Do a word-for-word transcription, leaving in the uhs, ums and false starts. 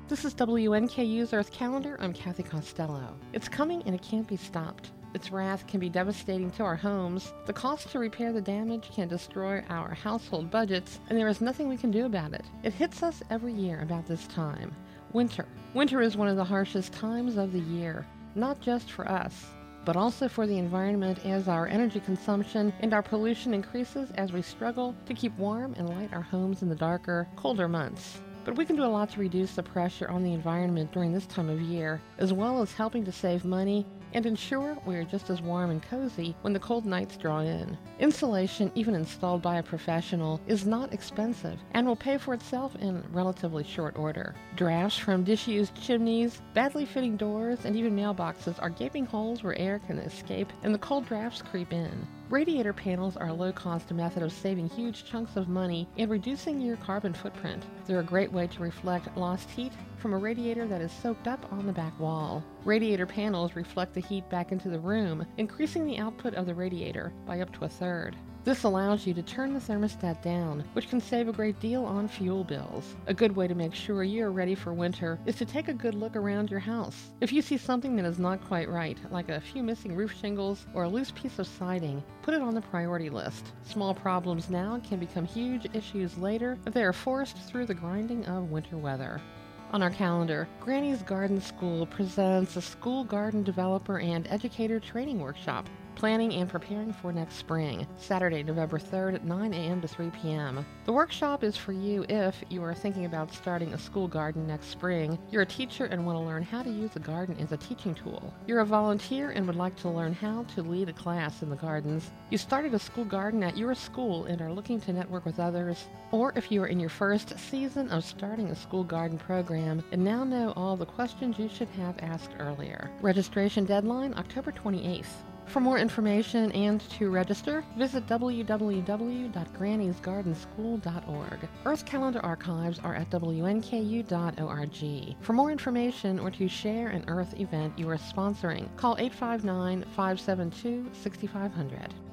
This is W N K U's Earth Calendar. I'm Kathy Costello. It's coming and it can't be stopped. Its wrath can be devastating to our homes. The cost to repair the damage can destroy our household budgets, and there is nothing we can do about it. It hits us every year about this time. Winter. Winter is one of the harshest times of the year, not just for us, but also for the environment as our energy consumption and our pollution increases as we struggle to keep warm and light our homes in the darker, colder months. But we can do a lot to reduce the pressure on the environment during this time of year, as well as helping to save money and ensure we are just as warm and cozy when the cold nights draw in. Insulation, even installed by a professional, is not expensive and will pay for itself in relatively short order. Drafts from disused chimneys, badly fitting doors, and even mailboxes are gaping holes where air can escape and the cold drafts creep in. Radiator panels are a low-cost method of saving huge chunks of money and reducing your carbon footprint. They're a great way to reflect lost heat from a radiator that is soaked up on the back wall. Radiator panels reflect the heat back into the room, increasing the output of the radiator by up to a third. This allows you to turn the thermostat down, which can save a great deal on fuel bills. A good way to make sure you are ready for winter is to take a good look around your house. If you see something that is not quite right, like a few missing roof shingles or a loose piece of siding, put it on the priority list. Small problems now can become huge issues later if they are forced through the grinding of winter weather. On our calendar, Granny's Garden School presents a school garden developer and educator training workshop, planning and preparing for next spring, Saturday, November third at nine a.m. to three p.m. The workshop is for you if you are thinking about starting a school garden next spring, you're a teacher and want to learn how to use a garden as a teaching tool, you're a volunteer and would like to learn how to lead a class in the gardens, you started a school garden at your school and are looking to network with others, or if you are in your first season of starting a school garden program and now know all the questions you should have asked earlier. Registration deadline, October twenty-eighth. For more information and to register, visit w w w dot grannys garden school dot org. Earth Calendar archives are at w n k u dot org. For more information or to share an Earth event you are sponsoring, call eight five nine, five seven two, six five zero zero.